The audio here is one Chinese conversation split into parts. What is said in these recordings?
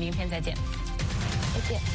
明天再见。 再见。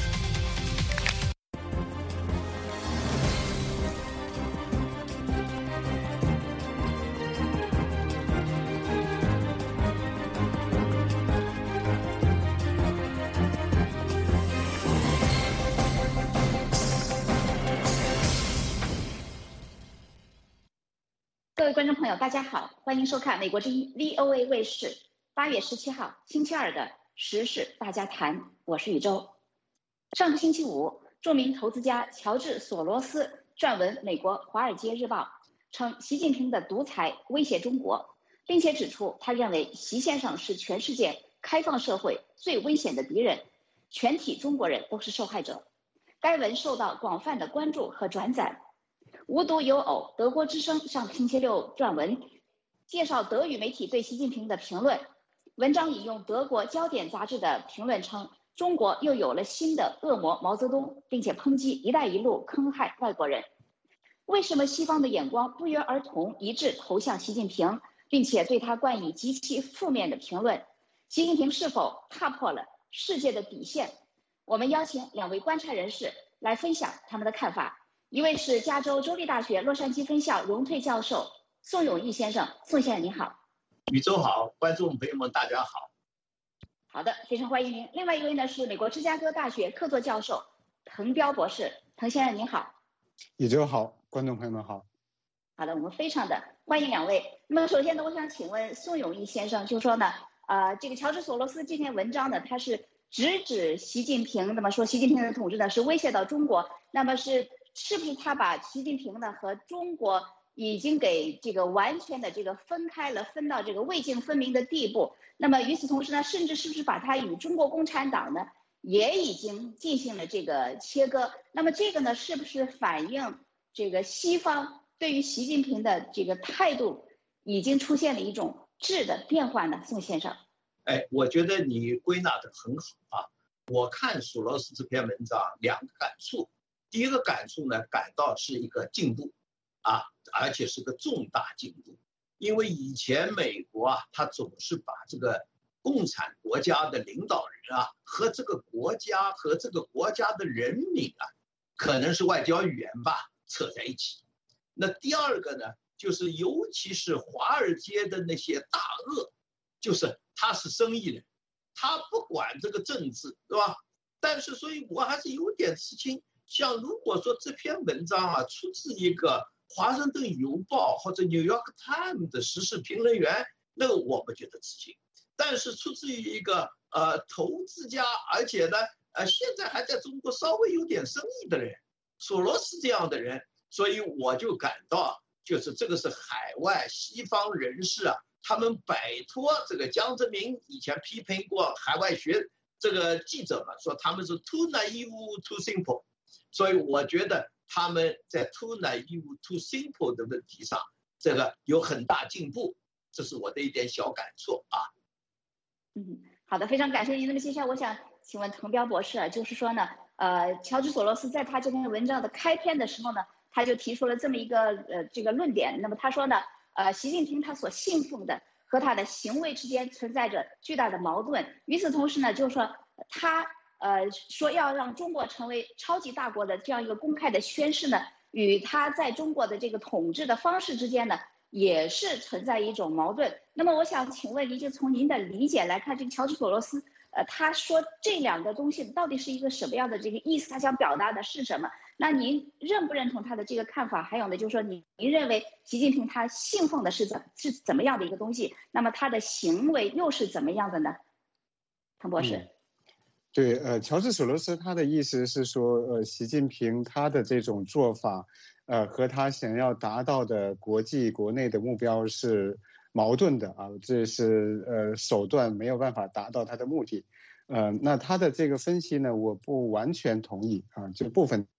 各位观众朋友，大家好，欢迎收看美国之音 VOA 卫视8月17号星期二的时事大家谈，我是宇宙。上个星期五，著名投资家乔治·索罗斯撰文美国《华尔街日报》，称习近平的独裁威胁中国，并且指出他认为习先生是全世界开放社会最危险的敌人，全体中国人都是受害者。该文受到广泛的关注和转载。无独有偶，德国之声上星期六撰文介绍德语媒体对习近平的评论。文章引用德国焦点杂志的评论称，中国又有了新的恶魔毛泽东，并且抨击一带一路坑害外国人。为什么西方的眼光不约而同一致投向习近平，并且对他冠以极其负面的评论？习近平是否踏破了世界的底线？我们邀请2位观察人士来分享他们的看法。一位是加州州立大学洛杉矶分校荣退教授宋永毅先生，宋先生你好。 宇宙好，观众朋友们大家好。 好的，非常欢迎您。另外一位呢是美国芝加哥大学客座教授滕彪博士，滕先生您好。 宇宙好，观众朋友们好。 好的，我们非常的欢迎2位。那么首先呢，我想请问宋永毅先生，就说呢，这个乔治·索罗斯这篇文章呢，他是直指习近平，那么说习近平的统治呢是威胁到中国，那么是不是他把习近平呢和中国已经给这个完全的这个分开了，分到这个未尽分明的地步？那么与此同时呢，甚至是不是把他与中国共产党呢也已经进行了这个切割？那么这个呢，是不是反映这个西方对于习近平的这个态度已经出现了一种质的变化呢？宋先生， 我觉得你归纳得很好啊。我看索罗斯这篇文章2个感触。第一个感触呢，感到是一个进步啊，而且是个重大进步。因为以前美国啊，他总是把这个共产国家的领导人啊和这个国家的人民啊，可能是外交语言吧，扯在一起。那第二个呢，就是尤其是华尔街的那些大鳄，就是他是生意人，他不管这个政治，对吧？但是所以我还是有点吃惊。像如果说这篇文章啊出自一个华盛顿邮报或者 New York Times 的时事评论员，那个我不觉得吃惊。但是出自于一个投资家，而且呢现在还在中国稍微有点生意的人，索罗斯这样的人，所以我就感到就是这个是海外西方人士啊，他们摆脱这个江泽民以前批评过海外这个记者嘛，说他们是 too naive too simple。所以我觉得他们在 too naive too simple 的问题上，这个有很大进步，这是我的一点小感触啊。 好的，非常感谢您。那么接下来我想请问滕彪博士啊，就是说呢，乔治·索罗斯在他这篇文章的开篇的时候呢，他就提出了这么一个这个论点。那么他说呢，习近平他所信奉的和他的行为之间存在着巨大的矛盾。与此同时呢，就是说他说要让中国成为超级大国的这样一个公开的宣誓呢，与他在中国的这个统治的方式之间呢，也是存在一种矛盾。那么我想请问您，就从您的理解来看，这个乔治·索罗斯，他说这2个东西到底是一个什么样的这个意思？他想表达的是什么？那您认不认同他的这个看法？还有呢，就是说您认为习近平他信奉的是怎么样的一个东西？那么他的行为又是怎么样的呢？滕博士。 对，乔治·索罗斯他的意思是说，习近平他的这种做法，和他想要达到的国内的目标是矛盾的啊，这是手段没有办法达到他的目的。那他的这个分析呢，我不完全同意啊，就部分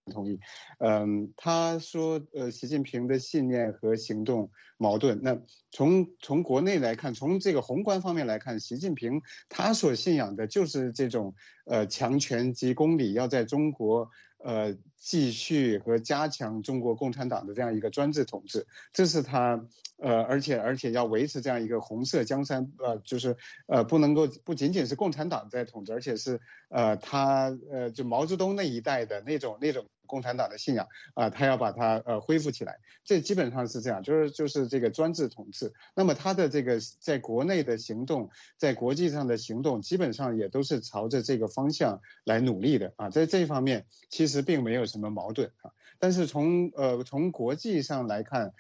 同意。他说，习近平的信念和行动矛盾。那从国内来看，从这个宏观方面来看，习近平他所信仰的就是这种强权及公理，要在中国继续和加强中国共产党的这样一个专制统治，这是他而且要维持这样一个红色江山，就是不能够不仅仅是共产党在统治，而且是他就毛泽东那一代的那种共产党的信仰他要把它恢复起来，这基本上是这样，就是这个专制统治。那么他的这个在国内的行动，在国际上的行动，基本上也都是朝着这个方向来努力的在这一方面其实并没有什么矛盾但是从国际上来看，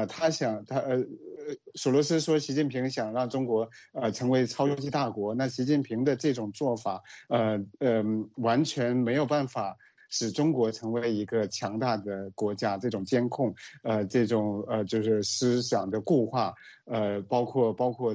索罗斯说习近平想让中国成为超级大国，那习近平的这种做法完全没有办法使中国成为一个强大的国家，这种监控这种就是思想的固化包括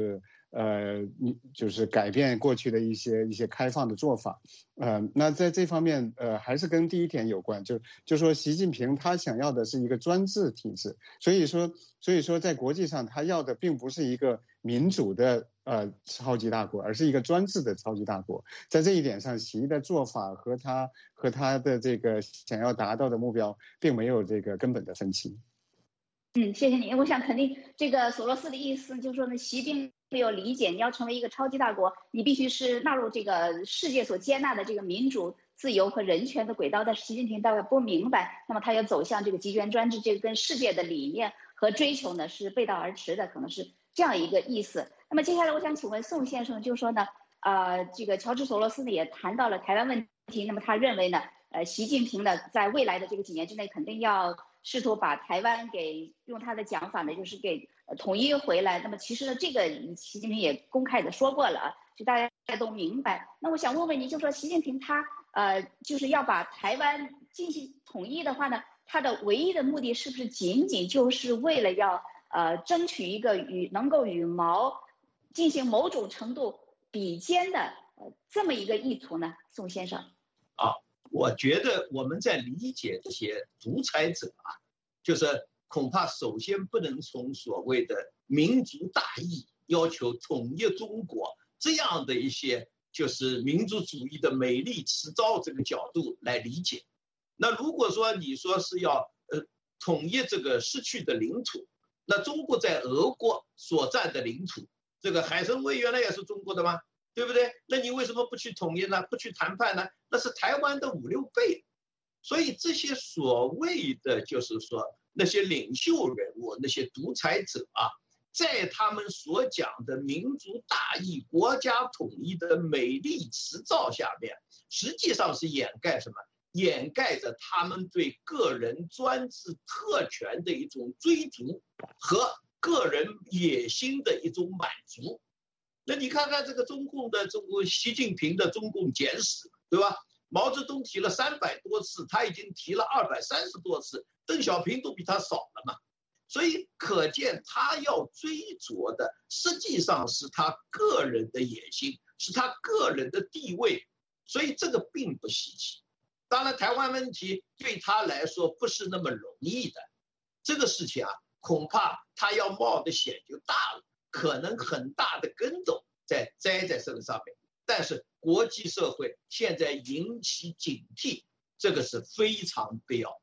就是改变过去的一些开放的做法那在这方面还是跟第一点有关，就说习近平他想要的是一个专制体制，所以说在国际上他要的并不是一个民主的超级大国，而是一个专制的超级大国。在这一点上，习的做法和他的这个想要达到的目标并没有这个根本的分歧。 谢谢你。我想肯定这个索罗斯的意思就是说呢，习并没有理解，你要成为一个超级大国，你必须是纳入这个世界所接纳的这个民主、自由和人权的轨道。但是习近平大概不明白，那么他要走向这个集权专制，这个跟世界的理念和追求呢是背道而驰的，可能是这样一个意思。那么接下来我想请问宋先生，就是说呢，这个乔治索罗斯呢也谈到了台湾问题，那么他认为呢，习近平呢在未来的这个几年之内肯定要试图把台湾给用他的讲法呢，就是给统一回来。那么其实呢，这个习近平也公开的说过了就大家都明白。那我想问问您，就说习近平他就是要把台湾进行统一的话呢，他的唯一的目的是不是仅仅就是为了要争取一个能够与毛进行某种程度比肩的这么一个意图呢？宋先生。 我觉得我们在理解这些独裁者就是恐怕首先不能从所谓的民族大义要求统一中国这样的一些就是民族主义的美丽辞藻这个角度来理解。那如果说你说是要统一这个失去的领土，那中国在俄国所占的领土，这个海参崴原来也是中国的吗？对不对？那你为什么不去统一呢？不去谈判呢？那是台湾的5、6倍。所以这些所谓的就是说那些领袖人物，那些独裁者在他们所讲的民族大义、国家统一的美丽辞藻下面，实际上是掩盖什么？掩盖着他们对个人专制特权的一种追逐和个人野心的一种满足。那你看看这个中共习近平的中共简史，对吧？毛泽东提了300多次，他已经提了230多次，邓小平都比他少了嘛。所以可见他要追逐的实际上是他个人的野心，是他个人的地位，所以这个并不稀奇。当然台湾问题对他来说不是那么容易的，这个事情恐怕他要冒的险就大了，可能很大的跟斗在栽在这个上面。但是国际社会现在引起警惕，这个是非常必要。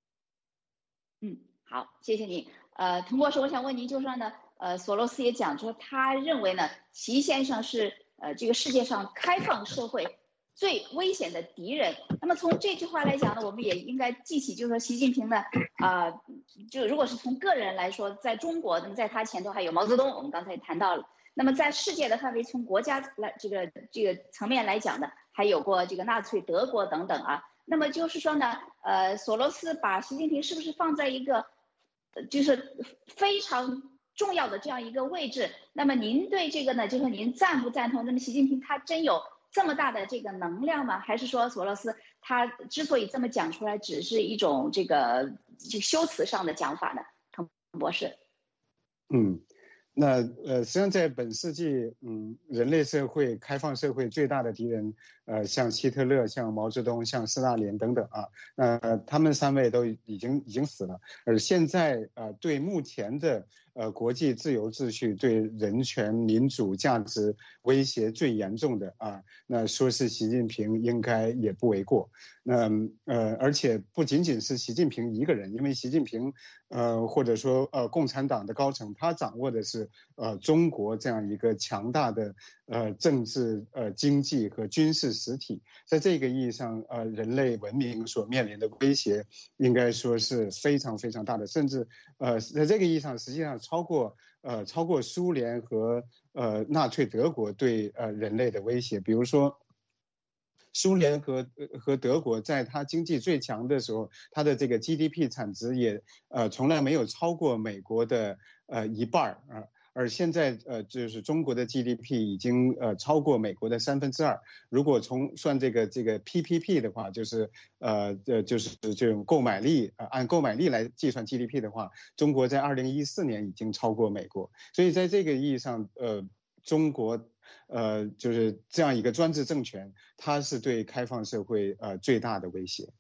好，谢谢你。滕博士，我想问您，就是说呢，索罗斯也讲说，他认为呢，习先生是这个世界上开放社会最危险的敌人。那么从这句话来讲呢，我们也应该记起，就是说习近平呢，就如果是从个人来说，在中国，那么在他前头还有毛泽东，我们刚才也谈到了。那么在世界的范围，从国家来这个层面来讲呢，还有过这个纳粹德国等等那么就是说呢，索罗斯把习近平是不是放在一个就是非常重要的这样一个位置？那么您对这个呢，就是您赞不赞同？那么习近平他真有这么大的这个能量吗？还是说索罗斯他之所以这么讲出来，只是一种这个修辞上的讲法呢？滕博士。 那实际上在本世纪，人类社会开放社会最大的敌人，像希特勒、像毛泽东、像斯大林等等啊，他们3位都已经死了。而现在对目前的国际自由秩序、对人权、民主价值威胁最严重的啊，那说是习近平应该也不为过。那而且不仅仅是习近平一个人，因为习近平或者说共产党的高层，他掌握的是中国这样一个强大的政治经济和军事实体，在这个意义上人类文明所面临的威胁应该说是非常非常大的，甚至在这个意义上实际上超过苏联和纳粹德国对人类的威胁。比如说苏联和德国在它经济最强的时候，它的这个 GDP 产值也从来没有超过美国的一半啊。而现在就是中国的 GDP 已经超过美国的2/3。如果算这个 PPP 的话，就是就是这种购买力按购买力来计算 GDP 的话，中国在2014年已经超过美国。所以在这个意义上，中国就是这样一个专制政权，它是对开放社会最大的威胁。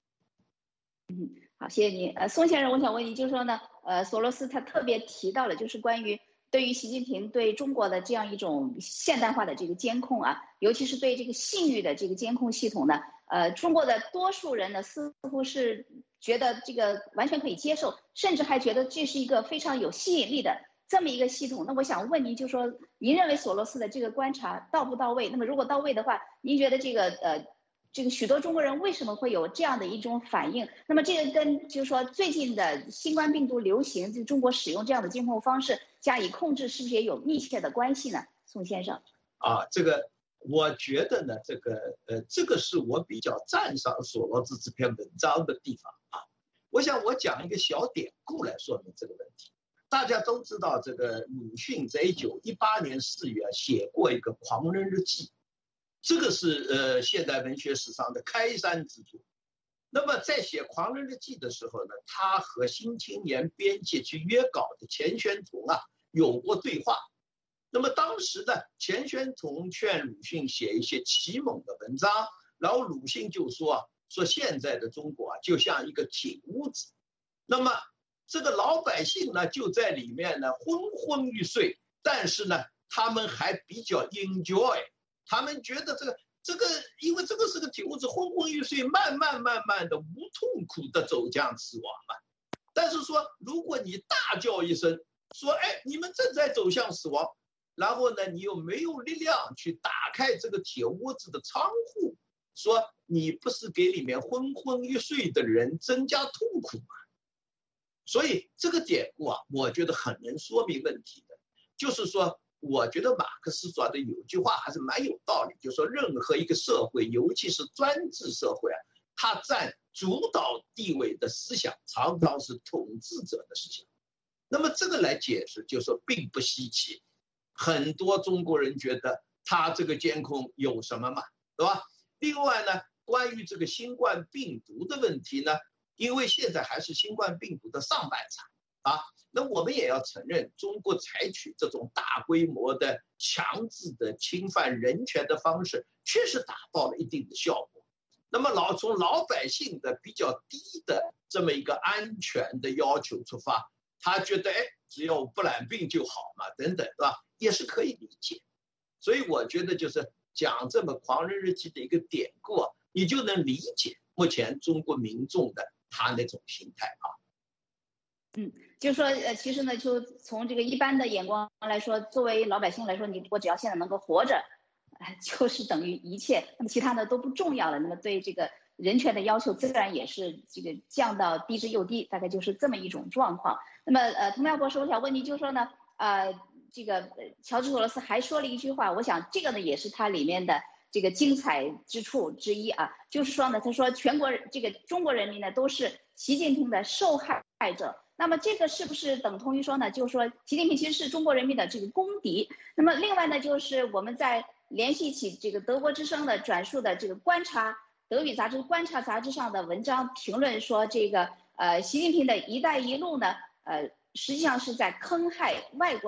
好，谢谢您。宋先生，我想问你，就是说呢，索罗斯他特别提到了，就是关于对于习近平对中国的这样一种现代化的这个监控啊，尤其是对这个信誉的这个监控系统呢，中国的多数人呢似乎是觉得这个完全可以接受，甚至还觉得这是一个非常有吸引力的这么一个系统。那我想问您，就是说您认为索罗斯的这个观察到不到位？那么如果到位的话，您觉得这个许多中国人为什么会有这样的一种反应？那么这个跟就是说最近的新冠病毒流行，就中国使用这样的监控方式加以控制，是不是也有密切的关系呢？宋先生。 这个我觉得呢，这个是我比较赞赏索罗斯这篇文章的地方啊。我想我讲一个小典故来说明这个问题。大家都知道，这个鲁迅在1918年4月写过一个《狂人日记》。这个是现代文学史上的开山之作。那么在写《狂人日记》的时候呢，他和《新青年》编辑去约稿的钱玄同有过对话。那么当时呢，钱玄同劝鲁迅写一些启蒙的文章，然后鲁迅就说现在的中国就像一个铁屋子，那么这个老百姓呢就在里面呢昏昏欲睡，但是呢他们还比较 enjoy。他们觉得这个，因为这个是个铁屋子，昏昏欲睡，慢慢的无痛苦的走向死亡嘛。但是说，如果你大叫一声，说，哎，你们正在走向死亡，然后呢，你又没有力量去打开这个铁屋子的窗户，说你不是给里面昏昏欲睡的人增加痛苦吗？所以这个典故我觉得很能说明问题的，就是说。我觉得马克思说的有句话还是蛮有道理，就是说任何一个社会，尤其是专制社会它占主导地位的思想常常是统治者的思想。那么这个来解释，就是说并不稀奇。很多中国人觉得他这个监控有什么嘛，对吧？另外呢，关于这个新冠病毒的问题呢，因为现在还是新冠病毒的上半场那我们也要承认，中国采取这种大规模的强制的侵犯人权的方式，确实达到了一定的效果。那么从老百姓的比较低的这么一个安全的要求出发，他觉得只要不染病就好嘛，等等，对吧？也是可以理解。所以我觉得就是讲这么《狂人日记》的一个典故你就能理解目前中国民众的他那种心态就是说，其实呢，就从这个一般的眼光来说，作为老百姓来说，我只要现在能够活着，就是等于一切，那么其他的都不重要了。那么对这个人权的要求，自然也是这个降到低之又低，大概就是这么一种状况。那么，滕妙博士，我想问你，就是说呢，这个乔治·索罗斯还说了一句话，我想这个呢也是他里面的这个精彩之处之一就是说呢，他说全国这个中国人民呢都是习近平的受害者。那么这个是不是等同于说呢？就是说，习近平其实是中国人民的这个公敌。那么另外呢，就是我们在联系起这个德国之声的转述的这个德语杂志《观察》杂志上的文章评论说，这个习近平的一带一路呢，实际上是在坑害外国人。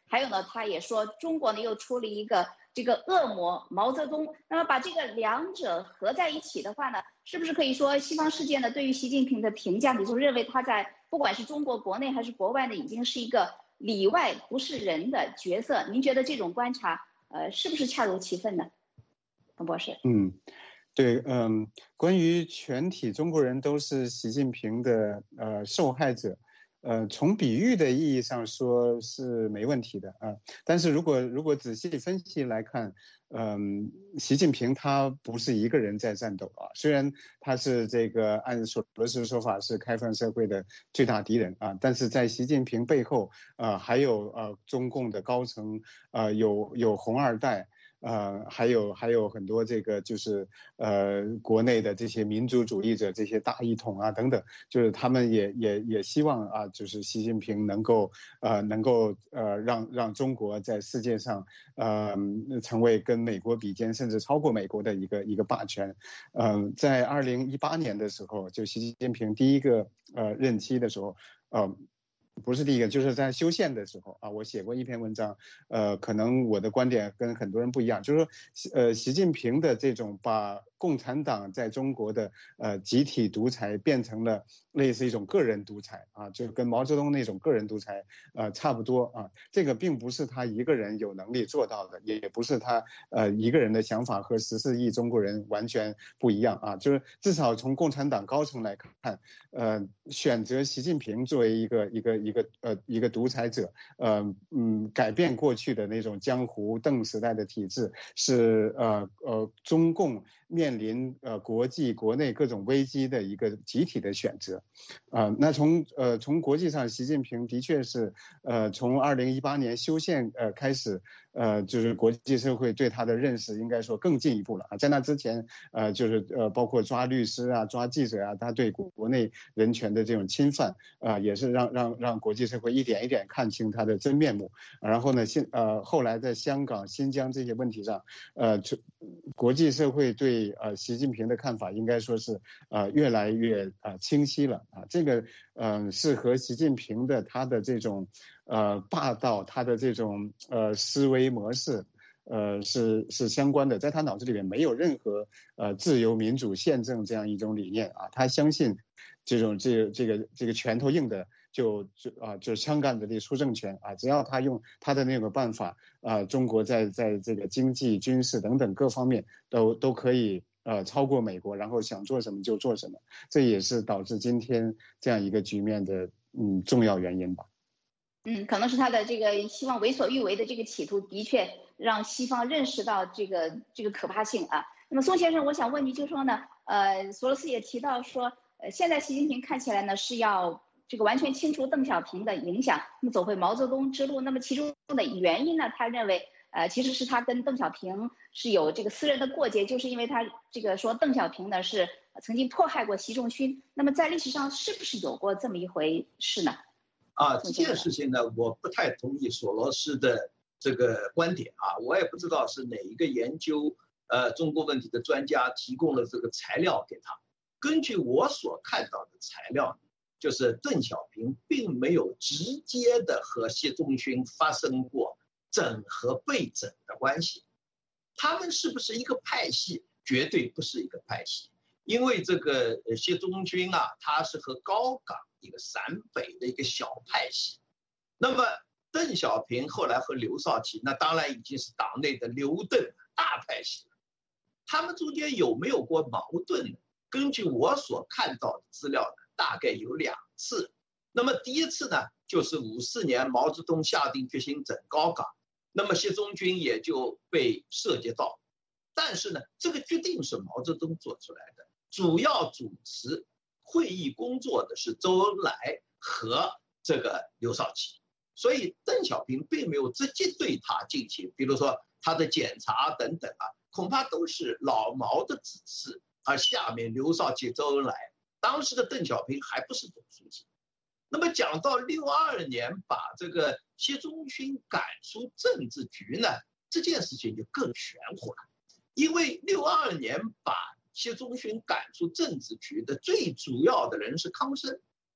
还有呢，他也说中国呢又出了一个这个恶魔毛泽东。那么把这个两者合在一起的话呢，是不是可以说西方世界呢对于习近平的评价，你就认为他在不管是中国国内还是国外呢，已经是一个里外不是人的角色？您觉得这种观察是不是恰如其分呢，冯博士？ 对，关于全体中国人都是习近平的受害者，从比喻的意义上说是没问题的啊。但是如果仔细分析来看，习近平他不是一个人在战斗啊。虽然他是这个按索罗斯说法是开放社会的最大敌人啊，但是在习近平背后还有中共的高层，有红二代。还有很多这个就是国内的这些民族主义者，这些大一统啊等等，就是他们也希望啊，就是习近平能够让中国在世界上成为跟美国比肩，甚至超过美国的一个霸权。在2018年的时候，就习近平第一个任期的时候，不是第一个，就是在修宪的时候啊，我写过一篇文章，可能我的观点跟很多人不一样，就是说，习近平的这种把共产党在中国的集体独裁变成了类似一种个人独裁啊，就跟毛泽东那种个人独裁差不多啊。这个并不是他一个人有能力做到的，也不是他一个人的想法和14亿中国人完全不一样啊。就是至少从共产党高层来看，选择习近平作为一个独裁者，改变过去的那种江湖邓时代的体制，是中共面临国际国内各种危机的一个集体的选择。那从国际上，习近平的确是从2018年修宪开始，就是国际社会对他的认识应该说更进一步了啊。在那之前，就是包括抓律师啊、抓记者啊，他对国内人权的这种侵犯也是让国际社会一点一点看清他的真面目。然后呢，后来在香港、新疆这些问题上，国际社会对习近平的看法应该说是越来越清晰了啊。这个是和习近平的他的这种霸道，他的这种思维模式。是相关的，在他脑子里面没有任何自由民主宪政这样一种理念啊，他相信这个拳头硬的就枪杆子里出政权啊，只要他用他的那个办法啊，中国在这个经济、军事等等各方面都可以超过美国，然后想做什么就做什么，这也是导致今天这样一个局面的重要原因吧。 可能是他的这个希望为所欲为的这个企图，的确让西方认识到这个可怕性啊。那么宋先生，我想问您，就说呢，索罗斯也提到说，现在习近平看起来呢是要这个完全清除邓小平的影响，那么走回毛泽东之路。那么其中的原因呢，他认为其实是他跟邓小平是有这个私人的过节，就是因为他这个说邓小平呢是曾经迫害过习仲勋。那么在历史上是不是有过这么一回事呢？ 这件事情呢，我不太同意索罗斯的这个观点啊，我也不知道是哪一个研究中国问题的专家提供了这个材料给他。根据我所看到的材料，就是邓小平并没有直接的和习仲勋发生过整和被整的关系，他们是不是一个派系？绝对不是一个派系。因为这个习仲勋啊，他是和高岗一个陕北的一个小派系，那么邓小平后来和刘少奇，那当然已经是党内的刘邓大派系了。他们中间有没有过矛盾呢？根据我所看到的资料呢，大概有2次。那么第一次呢，就是54年毛泽东下定决心整高岗，那么习仲勋也就被涉及到。但是呢，这个决定是毛泽东做出来的。主要主持会议工作的是周恩来和这个刘少奇，所以邓小平并没有直接对他进行，比如说他的检查等等啊，恐怕都是老毛的指示，而下面刘少奇、周恩来，当时的邓小平还不是总书记。那么讲到62年把这个习仲勋赶出政治局呢，这件事情就更玄乎了，因为62年把习仲勋赶出政治局的最主要的人是康生，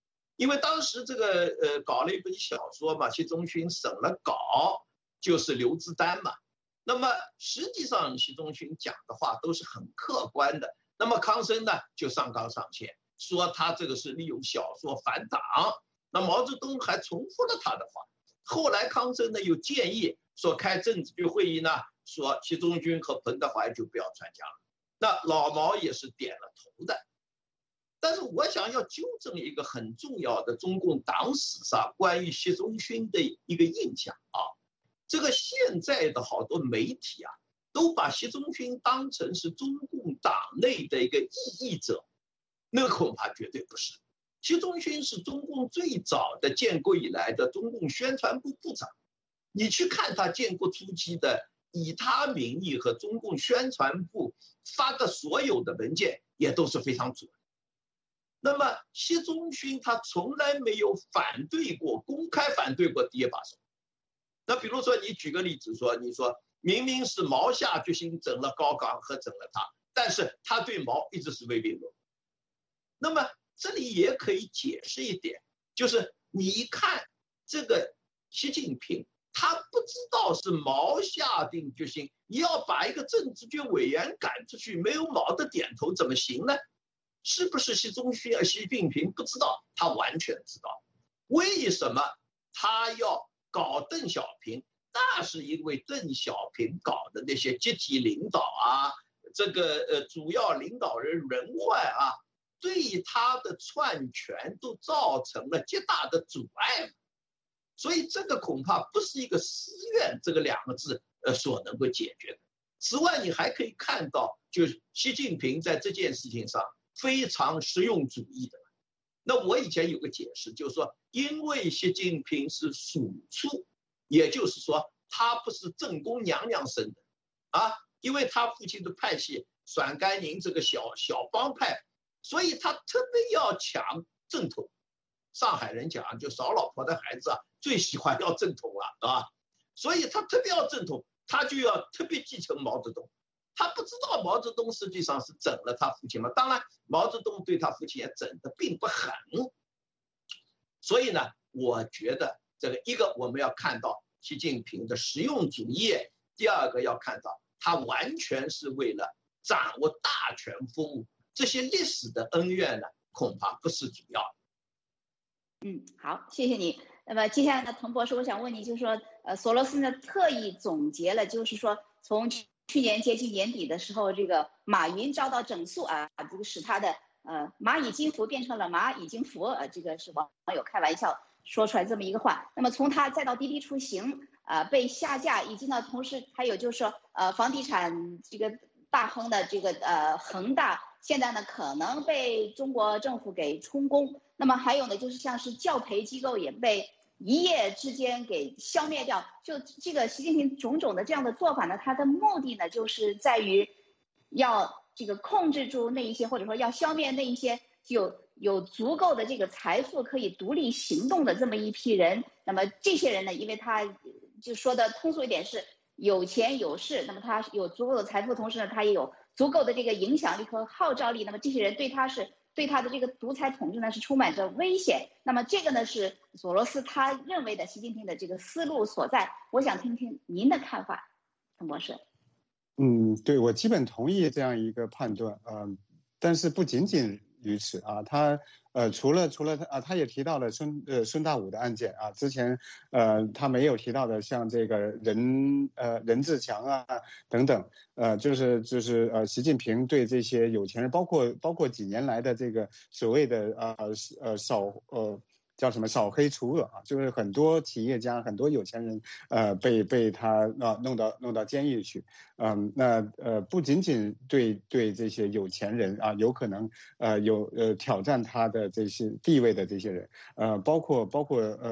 因为当时这个搞了一本小说嘛，习仲勋审了稿，就是刘志丹嘛。那么实际上习仲勋讲的话都是很客观的。那么康生呢就上纲上线，说他这个是利用小说反党。那毛泽东还重复了他的话。后来康生呢又建议说开政治局会议呢，说习仲勋和彭德怀就不要参加了。那老毛也是点了头的。但是我想要纠正一个很重要的中共党史上关于习仲勋的一个印象啊，这个现在的好多媒体啊，都把习仲勋当成是中共党内的一个异议者，那恐怕绝对不是。习仲勋是中共最早的建国以来的中共宣传部部长，你去看他建国初期的以他名义和中共宣传部发的所有的文件也都是非常准。那么习仲勋他从来没有反对过，公开反对过第一把手。那比如说你举个例子说，你说明明是毛下决心整了高岗和整了他，但是他对毛一直是唯唯诺诺。那么这里也可以解释一点，就是你一看这个习近平，他不知道是毛下定决心，你要把一个政治局委员赶出去，没有毛的点头怎么行呢？是不是习近平不知道？他完全知道。为什么他要搞邓小平？那是因为邓小平搞的那些集体领导啊，这个主要领导人轮换啊，对他的篡权都造成了极大的阻碍。所以这个恐怕不是一个私怨这个两个字所能够解决的。此外，你还可以看到，就是习近平在这件事情上非常实用主义的。那我以前有个解释，就是说，因为习近平是属畜，也就是说他不是正宫娘娘生的啊，因为他父亲的派系陕甘宁这个小帮派，所以他特别要抢正统。上海人讲，就少老婆的孩子啊，最喜欢要正统了，是吧？所以他特别要正统，他就要特别继承毛泽东。他不知道毛泽东实际上是整了他父亲嘛？当然，毛泽东对他父亲也整得并不狠。所以呢，我觉得这个一个我们要看到习近平的实用主义，第二个要看到他完全是为了掌握大权服务，这些历史的恩怨呢，恐怕不是主要的。 好，谢谢你。那么接下来呢，滕博士，我想问你，就是说，索罗斯呢特意总结了，就是说从去年接近年底的时候，这个马云遭到整肃啊，这个使他的蚂蚁金服变成了蚂蚁金服，这个是网友开玩笑说出来这么一个话。那么从他再到滴滴出行被下架，以及呢同时还有就是说房地产这个大亨的这个恒大，现在呢可能被中国政府给充公。那么还有呢就是像是教培机构也被一夜之间给消灭掉。就这个习近平种种的这样的做法呢，他的目的呢就是在于要这个控制住那一些，或者说要消灭那一些有足够的这个财富可以独立行动的这么一批人。那么这些人呢，因为他就说的通俗一点是有钱有势，那么他有足够的财富，同时呢他也有足够的这个影响力和号召力，那么这些人对他的这个独裁统治呢是充满着危险。那么这个呢是索罗斯他认为的习近平的这个思路所在。我想听听您的看法，滕博士。 对，我基本同意这样一个判断，但是不仅仅于此啊，他除了他也提到了孙大武的案件啊，之前他没有提到的像这个任志强啊等等，就是习近平对这些有钱人，包括几年来的这个所谓的叫什么扫黑除恶啊，就是很多企业家、很多有钱人，被他弄到监狱去，不仅仅对这些有钱人啊，有可能有挑战他的这些地位的这些人，包括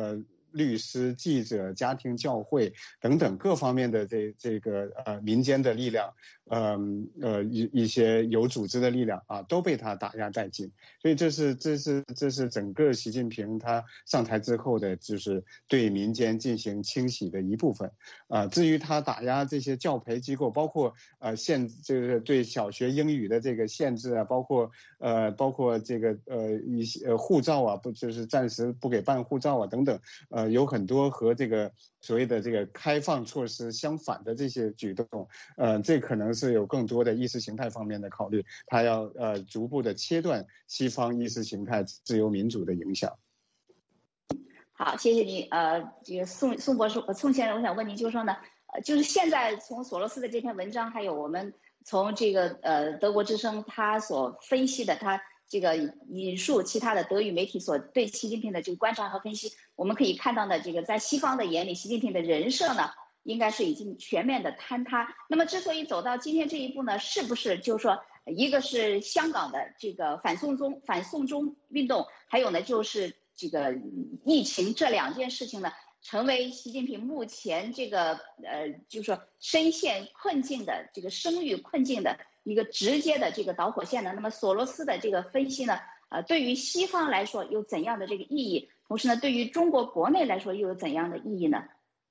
律师、记者、家庭教会等等各方面的这个民间的力量，一些有组织的力量啊，都被他打压殆尽。所以这是整个习近平他上台之后的，就是对民间进行清洗的一部分。至于他打压这些教培机构，包括这个对小学英语的这个限制啊，包括这个一些护照啊，不就是暂时不给办护照啊等等，有很多和这个所谓的这个开放措施相反的这些举动，这可能是有更多的意识形态方面的考虑，他要逐步的切断西方意识形态自由民主的影响。 好，谢谢你。这个宋博士、宋先生，我想问您，就是说呢，就是现在从索罗斯的这篇文章，还有我们从这个德国之声他所分析的，他这个引述其他的德语媒体所对习近平的这个观察和分析，我们可以看到呢，这个在西方的眼里，习近平的人设呢，应该是已经全面的坍塌。那么之所以走到今天这一步呢，是不是就是说，一个是香港的这个反送中运动，还有呢就是这个疫情这两件事情呢，成为习近平目前这个就是说深陷困境的这个生育困境的一个直接的这个导火线呢？那么索罗斯的这个分析呢，对于西方来说有怎样的这个意义？同时呢，对于中国国内来说又有怎样的意义呢？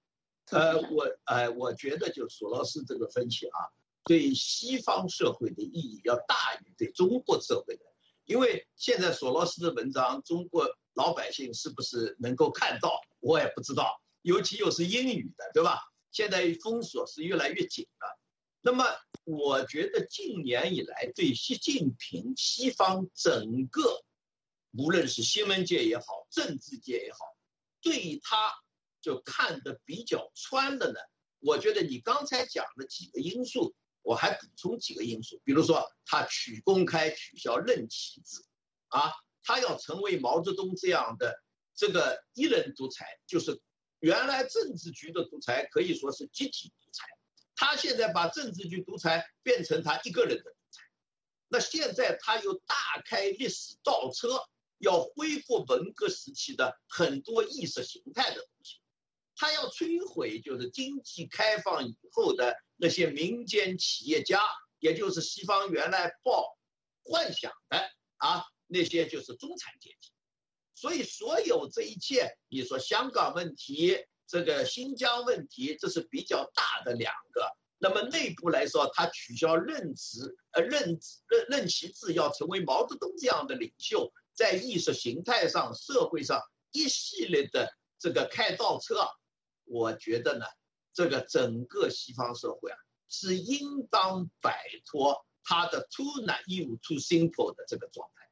我觉得就索罗斯这个分析啊，对西方社会的意义要大于对中国社会的，因为现在索罗斯的文章，中国老百姓是不是能够看到，我也不知道，尤其又是英语的，对吧？现在封锁是越来越紧了。那么我觉得近年以来对习近平西方整个，无论是新闻界也好，政治界也好，对他就看得比较穿的呢。我觉得你刚才讲的几个因素，我还补充几个因素，比如说他公开取消任期制，他要成为毛泽东这样的这个一人独裁，就是原来政治局的独裁可以说是集体独裁，他现在把政治局独裁变成他一个人的独裁。那现在他又大开历史倒车，要恢复文革时期的很多意识形态的东西，他要摧毁就是经济开放以后的那些民间企业家，也就是西方原来抱幻想的那些就是中产阶级。所以所有这一切，你说香港问题，这个新疆问题，这是比较大的两个。那么内部来说，他取消任期制，要成为毛泽东这样的领袖，在意识形态上、社会上一系列的这个开倒车，我觉得呢，这个整个西方社会是应当摆脱他的 too naive, too simple 的这个状态。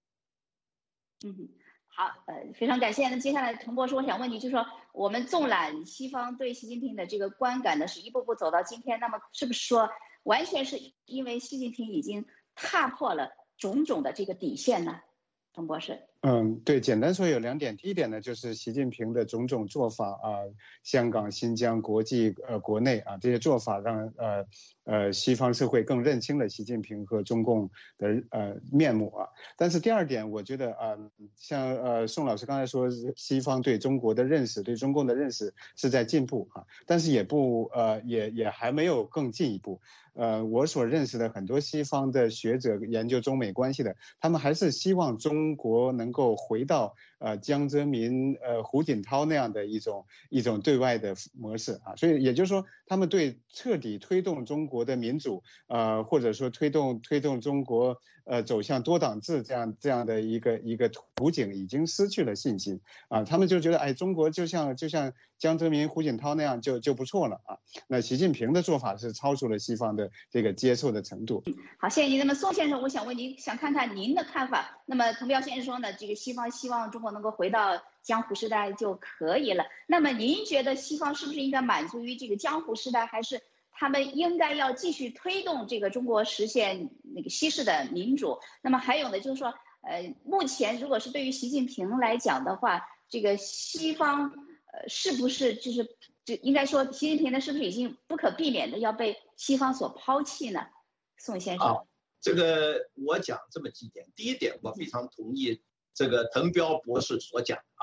好，非常感谢。那接下来陈博士，我想问你，就是说我们纵览西方对习近平的这个观感呢，是一步步走到今天，那么是不是说完全是因为习近平已经踏破了种种的这个底线呢？陈博士。 对，简单说有两点。第一点呢，就是习近平的种种做法香港、新疆、国际国内这些做法让西方社会更认清了习近平和中共的面目但是第二点，我觉得像宋老师刚才说，西方对中国的认识、对中共的认识是在进步但是也还没有更进一步。我所认识的很多西方的学者研究中美关系的，他们还是希望中国能够回到江泽民、胡锦涛那样的一种对外的模式所以也就是说，他们对彻底推动中国的民主或者说推动中国走向多党制这样的一个途径已经失去了信心他们就觉得中国就像江泽民、胡锦涛那样就不错了那习近平的做法是超出了西方的这个接受的程度。 好，谢谢您。那么宋先生，我想问您，想看看您的看法。那么滕彪先生说呢，这个西方希望中国能够回到江湖时代就可以了。那么您觉得西方是不是应该满足于这个江湖时代，还是他们应该要继续推动这个中国实现那个西式的民主？那么还有呢，就是说，目前如果是对于习近平来讲的话，这个西方是不是就应该说习近平呢是不是已经不可避免的要被西方所抛弃呢？宋先生。 这个我讲这么几点。第一点，我非常同意这个滕彪博士所讲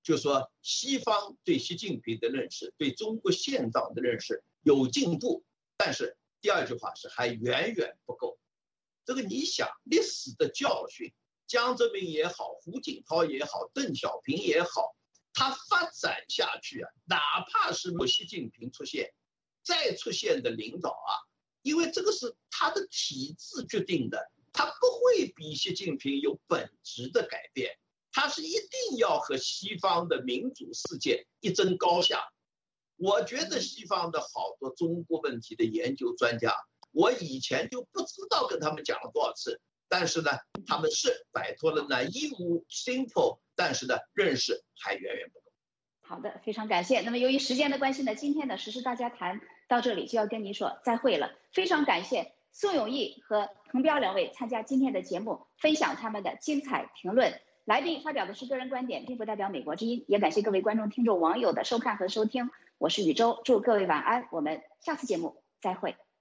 就是说西方对习近平的认识，对中国现状的认识有进步，但是第二句话是还远远不够。这个你想，历史的教训，江泽民也好，胡锦涛也好，邓小平也好，他发展下去啊，哪怕是习近平出现，再出现的领导啊，因为这个是他的体制决定的，他不会比习近平有本质的改变，他是一定要和西方的民主世界一争高下。我觉得西方的好多中国问题的研究专家，我以前就不知道跟他们讲了多少次，但是呢，他们是摆脱了naive simple， 但是呢，认识还远远不够。 好的，非常感谢。那么由于时间的关系呢，今天的时事大家谈到这里就要跟您说再会了。非常感谢宋永毅和滕彪两位参加今天的节目，分享他们的精彩评论。来宾发表的是个人观点，并不代表美国之音。也感谢各位观众、听众、网友的收看和收听。我是宇宙，祝各位晚安，我们下次节目再会。